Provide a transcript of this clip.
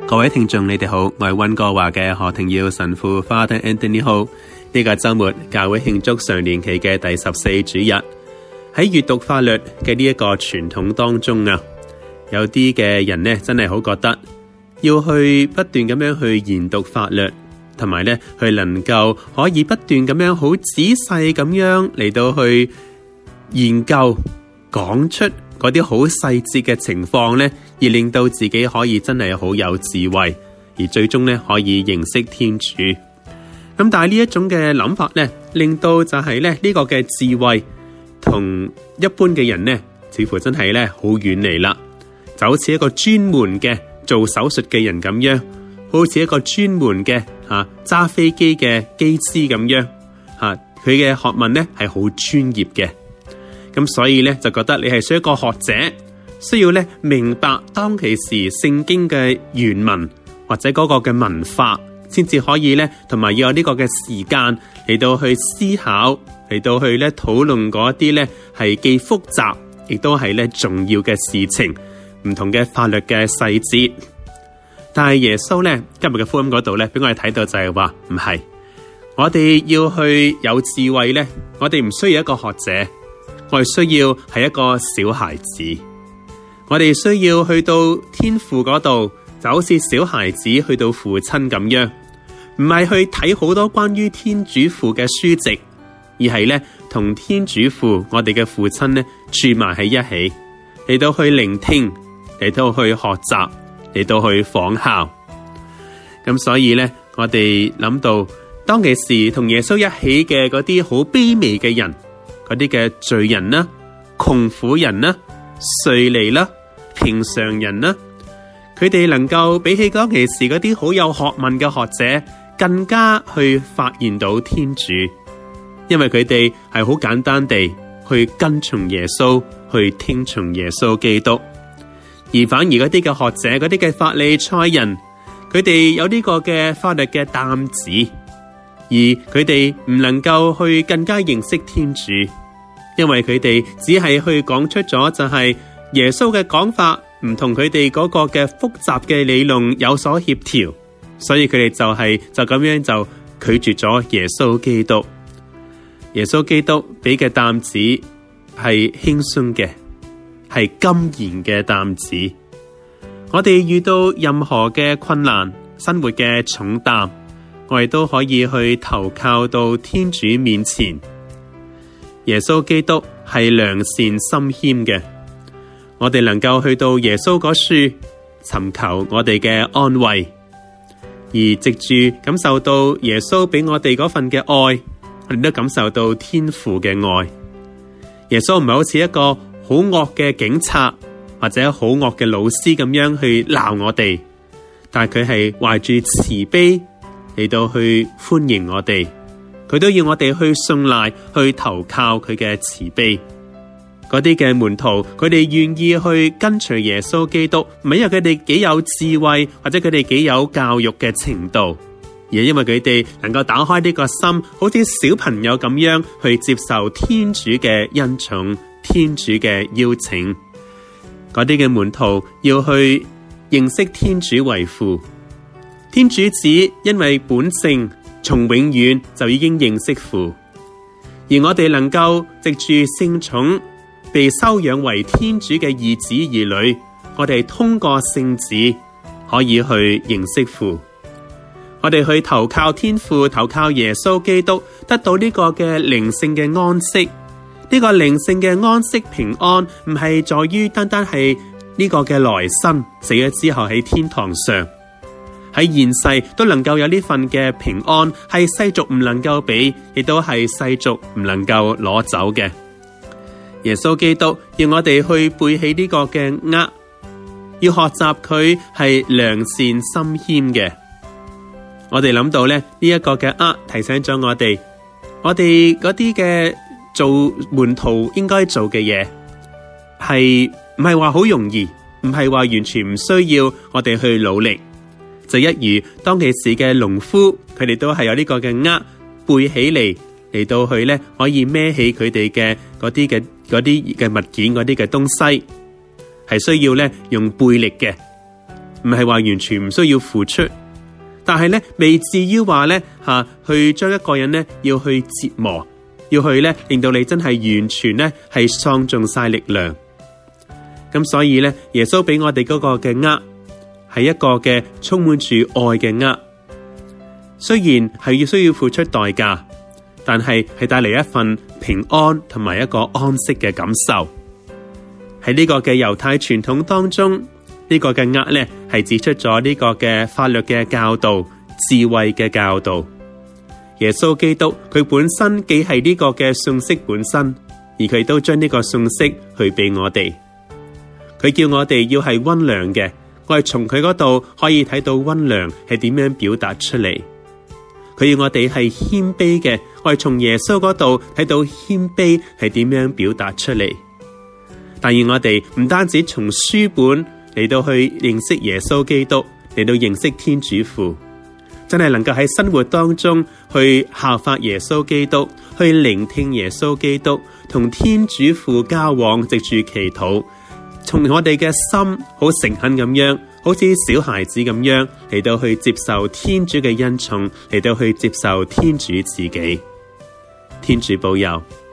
各位聽眾你哋好，我係溫哥華嘅何庭耀神父 Father Anthony Ho。呢個周末教會慶祝常年期嘅第14主日，喺閱讀法律嘅呢一個傳統當中啊，有啲嘅人呢真係好覺得要去不斷咁樣去研讀法律，同埋呢去能夠可以不斷咁樣好仔細咁樣嚟到去研究講出嗰啲好細節嘅情況呢，而令到自己可以真係好有智慧，而最終呢可以認識天主。咁但係呢一種嘅諗法呢，令到就係呢個嘅智慧同一般嘅人呢，似乎真係呢好遠離啦。就好似一個專門嘅做手術嘅人咁樣，好似一個專門嘅揸飛機嘅機師咁樣，佢嘅學問呢係好專業嘅。咁所以呢，就覺得你係需要一個學者，需要呢明白當其時聖經嘅原文或者嗰個嘅文化，先至可以呢，同埋要有呢個嘅時間嚟到去思考，嚟到去呢討論嗰一啲呢係既複雜亦都係呢重要嘅事情，唔同嘅法律嘅細節。但係耶穌呢今日嘅福音嗰度呢，俾我哋睇到就係話唔係，我哋要去有智慧呢，我哋唔需要一個學者，我哋需要係一個小孩子，我哋需要去到天父嗰度，就好似小孩子去到父親咁樣，唔係去睇好多關於天主父嘅書籍，而係呢同天主父我哋嘅父親呢住埋喺一起，嚟到去聆聽，嚟到去學習，嚟到去仿效。咁所以呢，我哋諗到當其時同耶穌一起嘅嗰啲好卑微嘅人，嗰啲嘅罪人啦、窮苦人啦、稅吏啦、平常人啦，佢哋能夠比起當其時嗰啲好有學問嘅學者，更加去發現到天主，因為佢哋係好簡單地去跟從耶穌，去聽從耶穌基督。而反而嗰啲嘅學者，嗰啲嘅法利賽人，佢哋有呢個嘅法律嘅擔子，而佢哋唔能夠去更加認識天主，因為佢哋只係去講出咗就係耶穌嘅講法唔同佢哋嗰個嘅複雜嘅理論有所協調，所以佢哋就咁樣就拒絕咗耶穌基督。耶穌基督俾嘅擔子係輕鬆嘅，係甘言嘅擔子。我哋遇到任何嘅困難，生活嘅重擔，我哋都可以去投靠到天主面前。耶穌基督係良善心謙嘅，我哋能夠去到耶穌嗰處尋求我哋嘅安慰，而藉住感受到耶穌俾我哋嗰份嘅愛，我哋都感受到天父嘅愛。耶穌唔係好似一個好惡嘅警察或者好惡嘅老師咁樣去鬧我哋，但係佢係懷住慈悲嚟到去歡迎我哋，佢都要我哋去信賴，去投靠佢嘅慈悲。嗰啲嘅門徒，佢哋願意去跟隨耶穌基督，唔係因為佢哋幾有智慧或者佢哋幾有教育嘅程度，而係因為佢哋能夠打開呢個心，好似小朋友咁樣去接受天主嘅恩寵，天主嘅邀請。嗰啲嘅門徒要去認識天主為父，天主子因為本性從永遠就已經認識父，而我哋能夠藉住聖寵被收養為天主嘅義子義女，我哋通過聖子可以去認識父，我哋去投靠天父，投靠耶穌基督，得到呢個嘅靈性嘅安息。呢個靈性嘅安息平安，唔係在於單單係呢個嘅來生，死咗之後喺天堂上，喺現世都能夠有呢份嘅平安，係世俗唔能夠俾，亦都係世俗唔能夠攞走嘅。耶穌基督要我哋去背起呢個嘅軛，要學習佢係良善心謙嘅。我哋諗到咧，呢一個嘅軛提醒咗我哋嗰啲嘅做門徒應該做嘅嘢，係唔係話好容易，唔係話完全唔需要我哋去努力。就一如當其時嘅農夫，佢哋都係有呢個嘅軛背起嚟到去咧，可以孭起佢哋嘅嗰啲嘅物件，嗰啲嘅東西，係需要咧用背力嘅，唔唔係話完全唔需要付出，但係咧未至於話咧去將一個人咧要去折磨，要去咧令到你真係完全咧係喪盡晒力量。咁所以咧，耶穌俾我哋嗰個嘅軛係一個嘅充滿住愛嘅軛，雖然係需要付出代價，但係帶嚟一份平安同埋一個安息嘅感受。喺呢個嘅猶太傳統當中，呢個嘅軛咧係指出咗呢個嘅法律嘅教導、智慧嘅教導。耶穌基督佢本身既係呢個嘅信息本身，而佢都將呢個信息去俾我哋。佢叫我哋要係溫良嘅，我係從佢嗰度可以睇到溫良係點樣表達出嚟。佢要我哋係謙卑嘅，我係從耶穌嗰度睇到謙卑係點樣表達出嚟。但願我哋唔單止從書本嚟到去認識耶穌基督，嚟到認識天主父，真係能夠喺生活當中去效法耶穌基督，去聆聽耶穌基督，同天主父交往，藉住祈禱，從我哋嘅心好誠懇咁樣，好似小孩子咁樣嚟到去接受天主嘅恩寵，嚟到去接受天主自己。天主保佑。